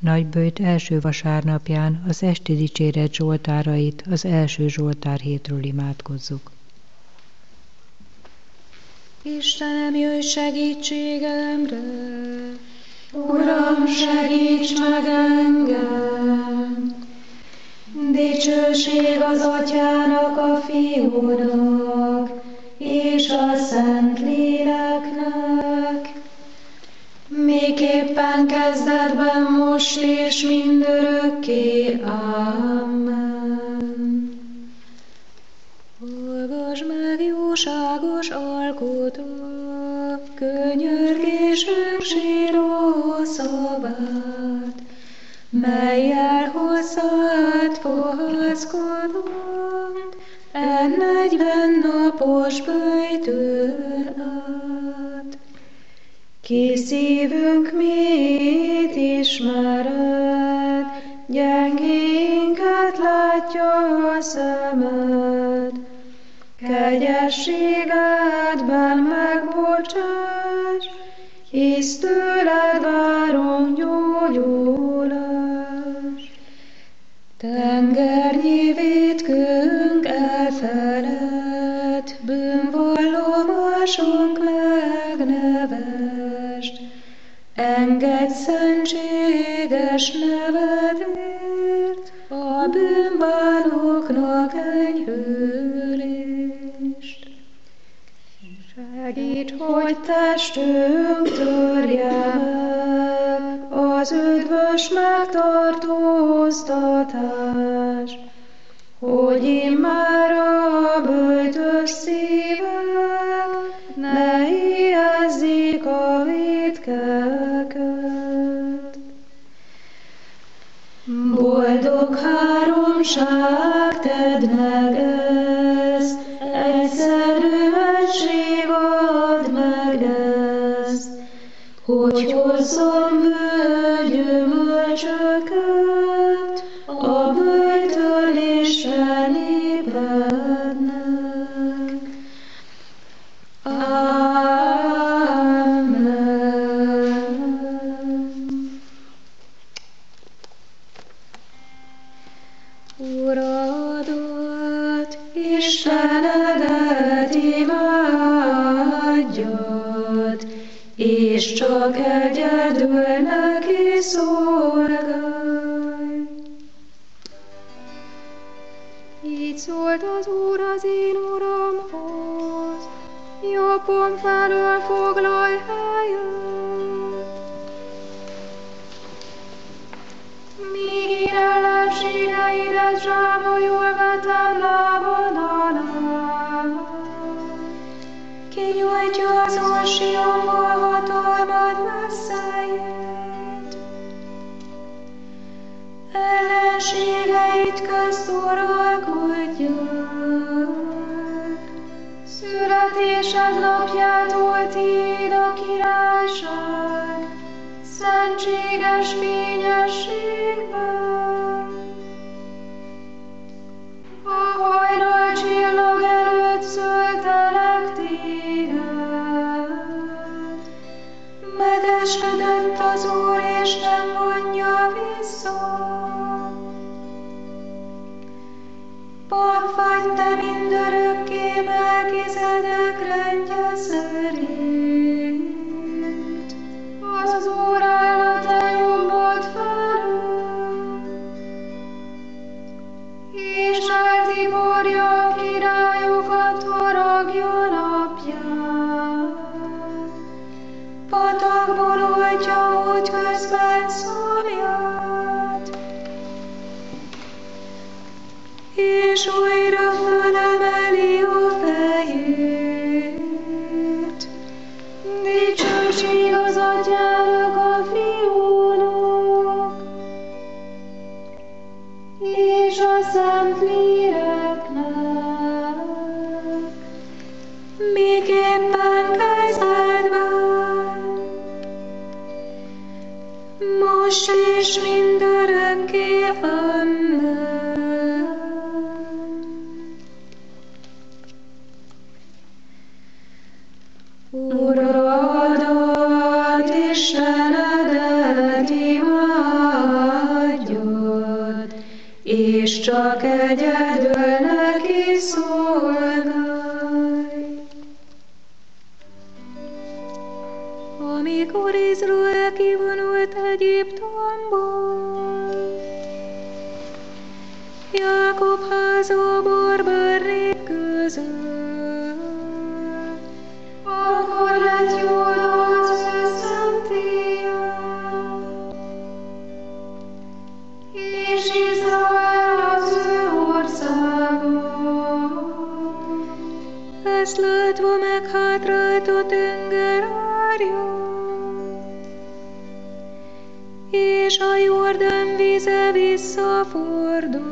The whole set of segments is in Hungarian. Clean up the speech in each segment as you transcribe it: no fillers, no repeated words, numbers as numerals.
Nagyböjt első vasárnapján az esti dicséret zsoltárait az első zsoltárhétről imádkozzuk. Istenem, jöjj segítségemre! Uram, segíts meg engem! Dicsőség az Atyának, a Fiúnak, és a Szentléleknek, miképpen kezdetben, most és mindörökké. Amen. Hallgass meg, jóságos alkotó, könyörgésünk síró szavát, mellyel hozzád fohászkodunk, 40 napos böjtőn át. Ki szívünk mit ismered, gyengénket látja a szemed, kegyességedben megbocsáss, hisz tőled várunk gyógyulást. Tengernyi vétkünk elfeled, bűnvallomásunk megnevest, engedj szentséges nevedért a bűnbánóknak enyhülést. Segíts, hogy testünk törje meg az üdvös megtartóztatás, hogy immár a böjtös szívek ne éhezzék a vétkeket. Boldog háromság, tedd meg ezt, egyszerű egység, add meg ezt, hogy hozzon bőgyümölcsöket a böjtölésre népednek. Amen. Uradat, Istenedet imádjad, és csak egyedül neki szolgálj. Így szólt az Úr az én Uramhoz, jobbom felől foglalj helyet. Míg én ellenségeidet zsámolyul vetem lábad alá, kinyújtja az Úr Sionból hatalmad messzelyét. Ellenségeit közt uralkodják, születésed napjától tiéd a királyság, szentséges fényességben. A hajnal csillag előtt szöltelek téged, megesküdött az Úr, és nem vonja vissza. Pap vagy te mindörökké, Melkizedek rendje szerint, az Úr áll a te jobbod felől, és eltiporja a királyokat haragja napján. Patakból oltja útközben szomját, és újra fölemeli a fejét. Dicsőség az Atyának, a Fiúnak, és a Szentléleknek, miképpen kezdetben, most és mindörökké. Amen. Uradat, Istenedet imádjad, és csak egyedül neki szolgálj. Amikor Izrael kivonult Egyiptomból, Jákob háza barbár nép között, akkor lett Júda az ő szentélye, és Izrael az ő országa. Ezt látva meghátrált a tenger árja, és a Jordán víze visszafordult.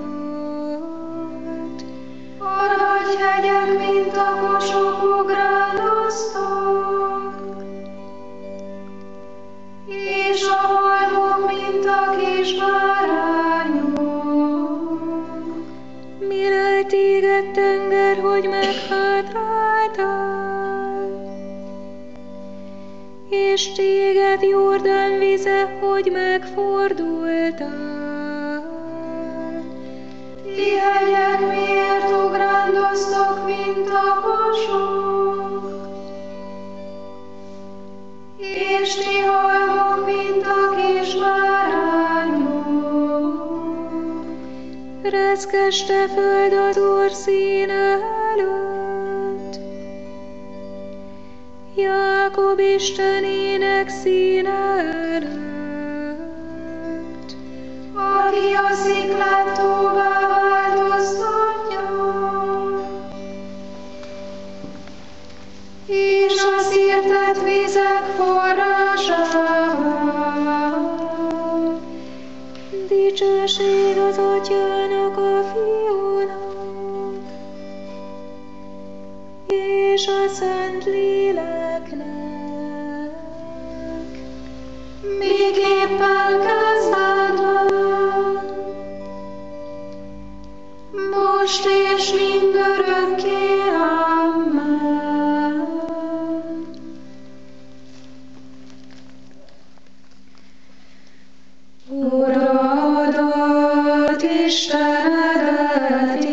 A nagy hegyek, mint a kosok ugráloztak, és a halmok, mint a kis bárányok. Mire téged tenger, hogy meghátráltál, és téged Jordán vize, hogy megfordultál. Ti hegyek miért ugrándoztok, mint a kosok, és ti halmok, mint a kis bárányok. Reszkeste föld az orszíne előtt, Jákob Istenének színe előtt. Aki a sziklát tóvá változtatja, és a szirtett vizek forrásává. Dicsőség az Atyának, a Fiúnak, és a Szentléleknek. Miképpen kezdetben, most és mindörökké. Amen. Uradat, Istenedet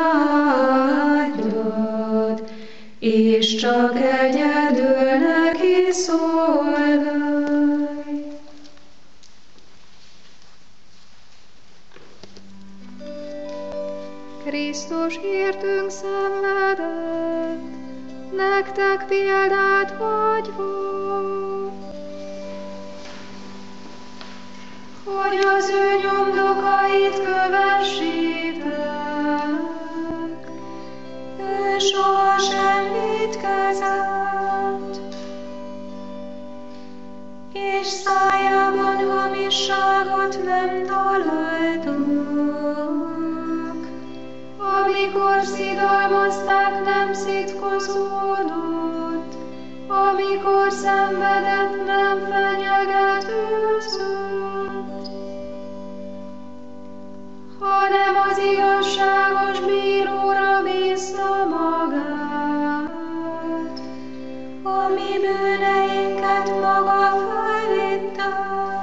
imádjad, és csak egyedül neki szolgálj. Krisztus értünk szenvedett, nektek példát hagyva, hogy az ő nyomdokait kövessétek. ő sohasem vétkezett, és szájában hamisságot nem találtak. Amikor szidalmazták, nem szitkozódott, amikor szenvedett, nem fenyegetőzött, hanem az igazságos bíróra bízta magát, a mi bűneinket maga felvitte,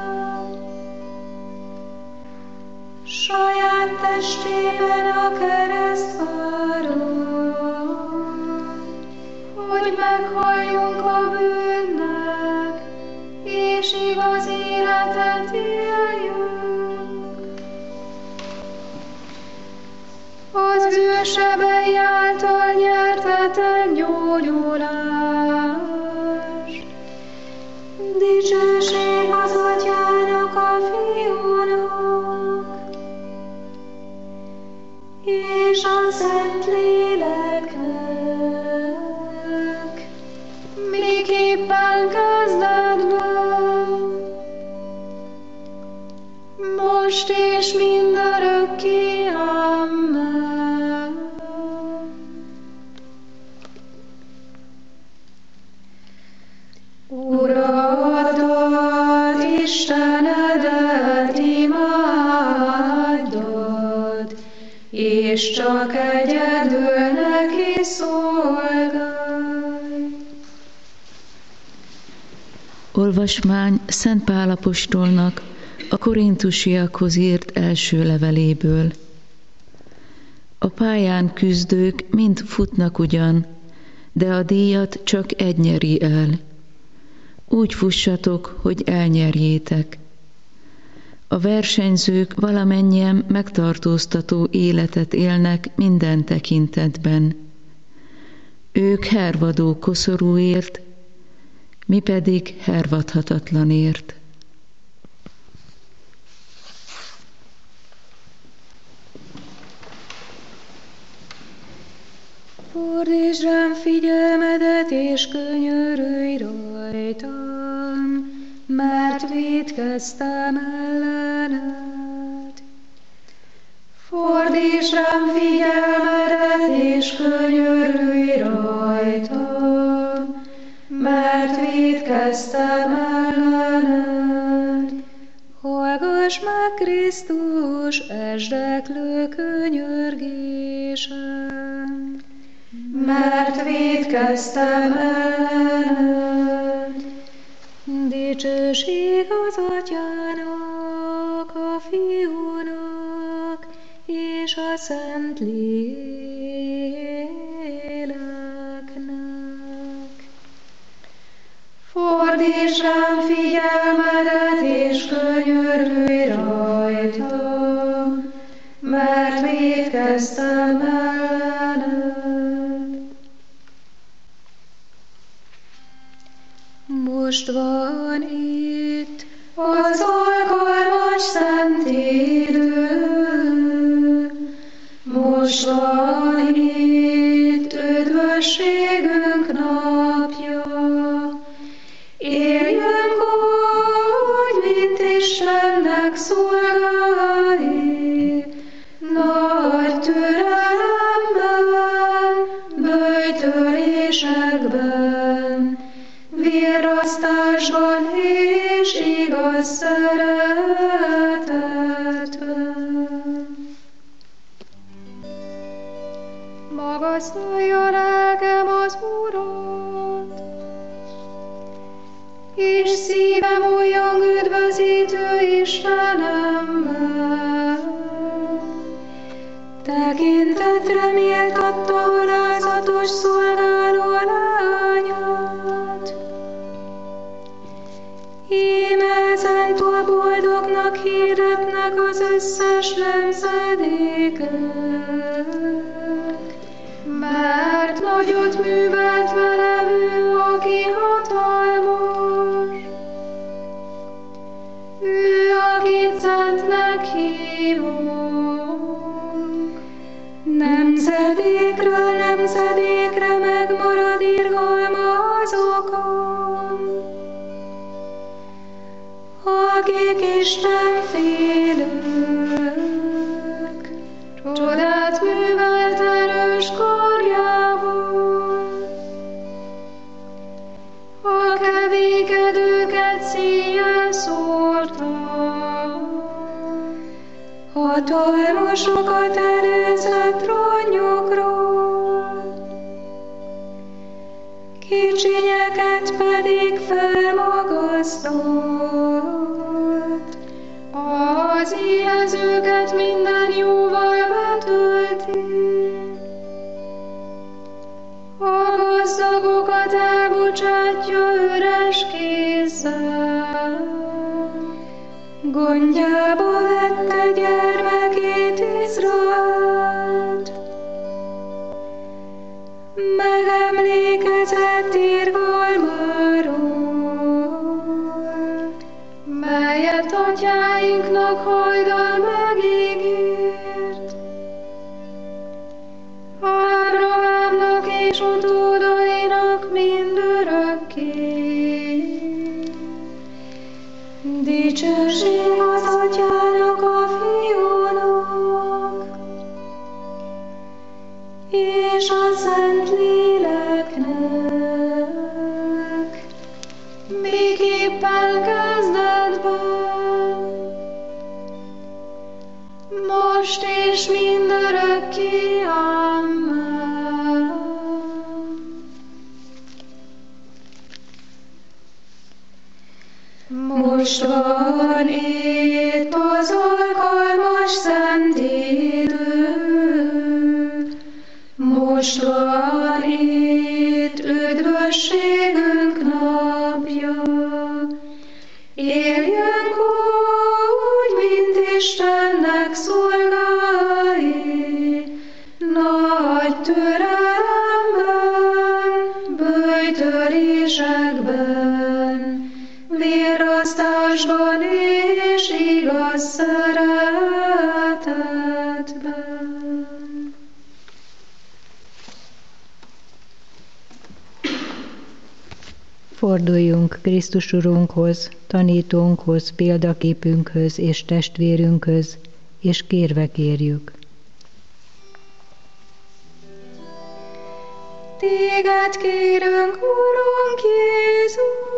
saját testében a keresztfáron, hogy meghalljunk a bűnnek, és igaz életet éljünk. Az ő sebei által nyertetek gyógyulást. dicsőség az Atyának, a Fiúnak, és a Szentléleknek. Miképpen kezdetben, most és mindörökké. Amen. Uradat, Istenedet imádjad, és csak egyedül neki szolgálj. Olvasmány Szent Pál apostolnak a korintusiakhoz írt első leveléből. A pályán küzdők mind futnak ugyan, de a díjat csak egy nyeri el. Úgy fussatok, hogy elnyerjétek. A versenyzők valamennyien megtartóztató életet élnek minden tekintetben. Ők hervadó koszorúért, mi pedig hervadhatatlanért. Fordítsd rám figyelmedet, és könyörülj rajtam, mert vétkeztem ellened. Fordítsd rám figyelmedet, és könyörülj rajtam, mert vétkeztem ellened. Hallgass meg, Krisztus, esdeklő könyörgésem, mert vétkeztem ellened. Dicsőség az Atyának, a Fiúnak, és a Szent Léleknek. Fordítsd rám figyelmedet, és könyörülj rajtam, mert vétkeztem ellened. Most van itt az alkalmas szent idő, most van itt üdvösségünk napja. Éljünk úgy, mint Istennek szolgálni, nagy türelemben, böjtölésekben, virrasztásban és igaz szeretetben. Magasztalja lelkem az Urat, és szívem újjong üdvözítő Istenemmel. Tekintetre méltatta alázatos szolgáló lányát. Íme ezentúl boldognak hirdetnek az összes nemzedékek, mert nagyot művelt velem ő, aki hatalmas. Ő, akit szentnek hívunk, nemzedékről nemzedékre megmarad irgalma azokon, akik Isten félők, csodát művelt erős karjával. A kevékedőket széjjel szórta, hatalmasokat előzött ronnyokról, kicsinyeket pedig felmagasztott, az éhezőket minden jóval betölti, a gazdagokat elbocsátja üres kézzel, gondjába vette gyermekét Izraelt, megemlékezett irgalmáról, melyet atyáinknak hajdan megígért, Ábrahámnak és utódainak mindörökké. Dicsőség az Atyának, a Fiúnak, és a Szent Léleknek, miképpen kezdetben, most és mindörökké. Amen. Most van itt az alkalmas szent idő, igaz szeretetben. Forduljunk Krisztus Urunkhoz, tanítónkhoz, példaképünkhöz és testvérünkhöz, és kérve kérjük. Téged kérünk, Urunk Jézus!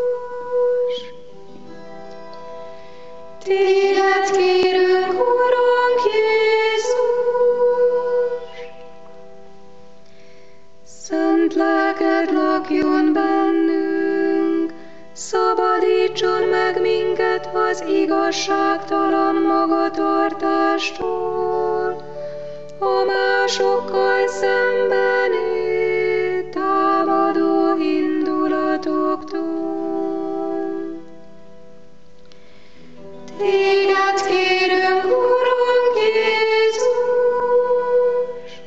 Téged kérünk, Urunk Jézus! Szent lelked lakjon bennünk, szabadítson meg minket az igazságtalan magatartástól, a másokkal szembeni támadó indulatoktól. Téged kérünk, Urunk Jézus!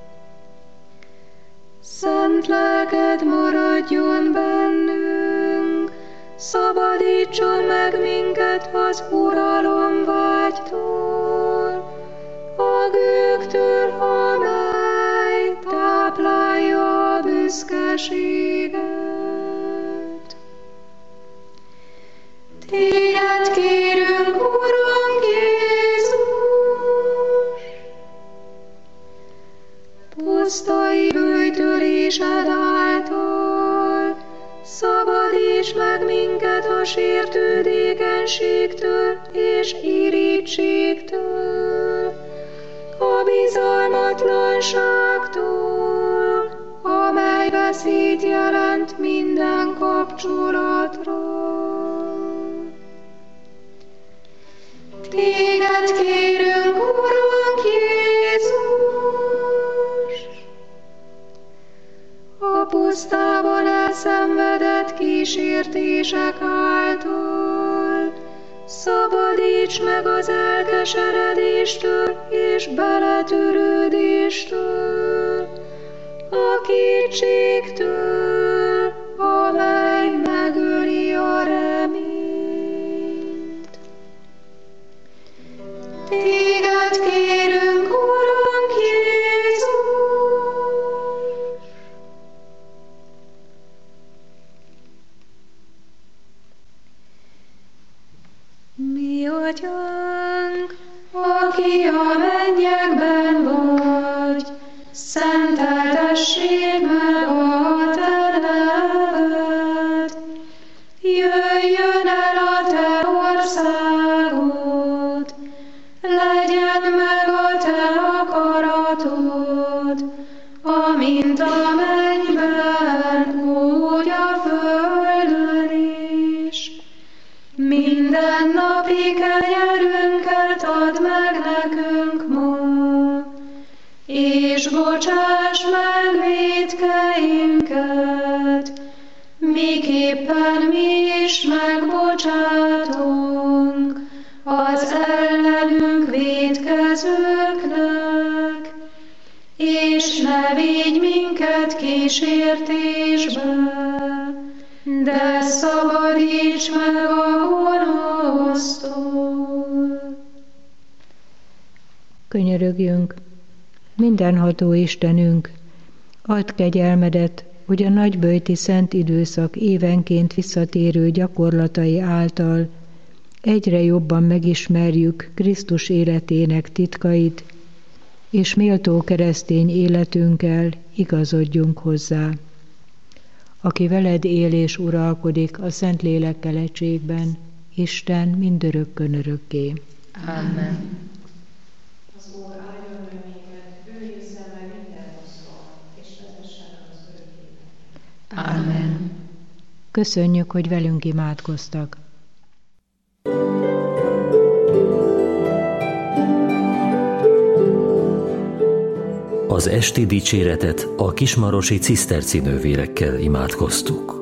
Szent lelked maradjon bennünk, szabadítson meg minket az uralomvágytól, a gőgtől, amely táplálja a büszkeséget. Téged kérünk, Urunk Jézus! Pusztai bűjtölésed által szabadíts meg minket a sértődékenységtől és irítségtől, a bizalmatlanságtól, amely veszélyt jelent minden kapcsolatra. Téged kérünk, Urunk Jézus! A pusztában elszenvedett kísértések által szabadíts meg az elkeseredéstől és beletörődéstől, a kétségtől, amely megöli a reményt. Téged kérünk, Urunk Jézus! Mi Atyánk, aki a mennyekben vagy, szenteltessék meg a te neved. Jöjjön el a te országod, legyen meg a te akaratod, amint a mennyben, úgy a földön is. Mindennapi kenyerünket add meg nekünk ma, és bocsáss meg vétkeinket, miképpen mi is megbocsátunk az ellenünk vétkezőknek, és ne vigy minket kísértésbe, de szabadíts meg a gonosztól. Könyörögjünk, mindenható Istenünk, add kegyelmedet, hogy a nagyböjti szent időszak évenként visszatérő gyakorlatai által egyre jobban megismerjük Krisztus életének titkait, és méltó keresztény életünkkel igazodjunk hozzá. Aki veled él és uralkodik a Szentlélekkel egységben, Isten mindörökkön örökké. Amen. Az Úr áldjon meg minket, őrizzen meg minden rossztól, és vezessen az örökkébe. Amen. Köszönjük, hogy velünk imádkoztak. Az esti dicséretet a kismarosi ciszterci nővérekkel imádkoztuk.